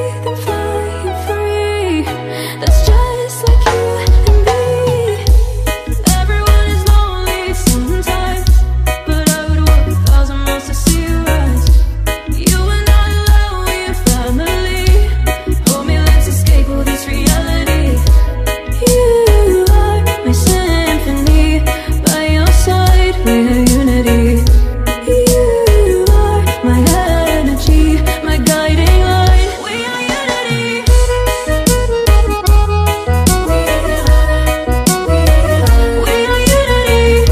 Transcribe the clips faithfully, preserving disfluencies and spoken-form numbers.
then flying free. That's just like you and me. Everyone is lonely sometimes, but I would walk a thousand miles to see you rise. You are not alone, we're family. Hold me, let's escape all this reality. You are my symphony, by your side we're unity. You are my energy, my guiding light. We are unity. We are unity.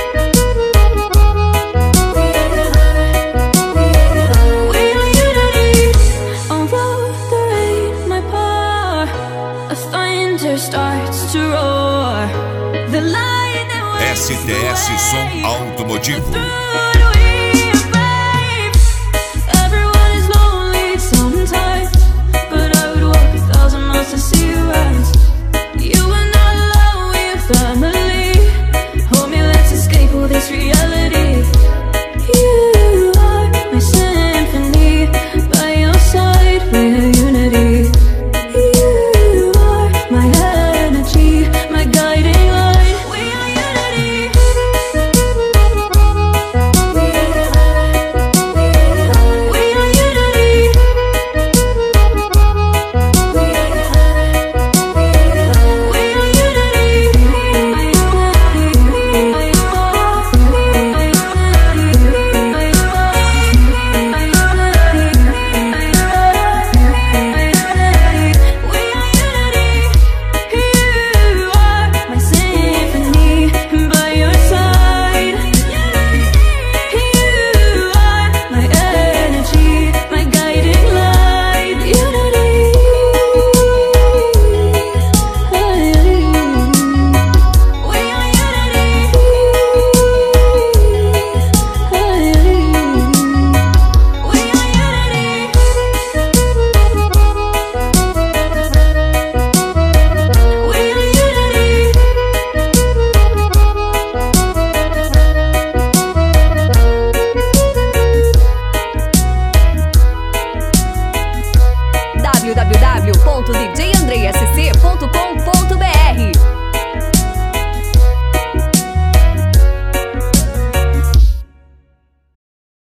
We are unity. Although the rain might pour, a thunder starts to roar. The light that S T S Som Automotivo. through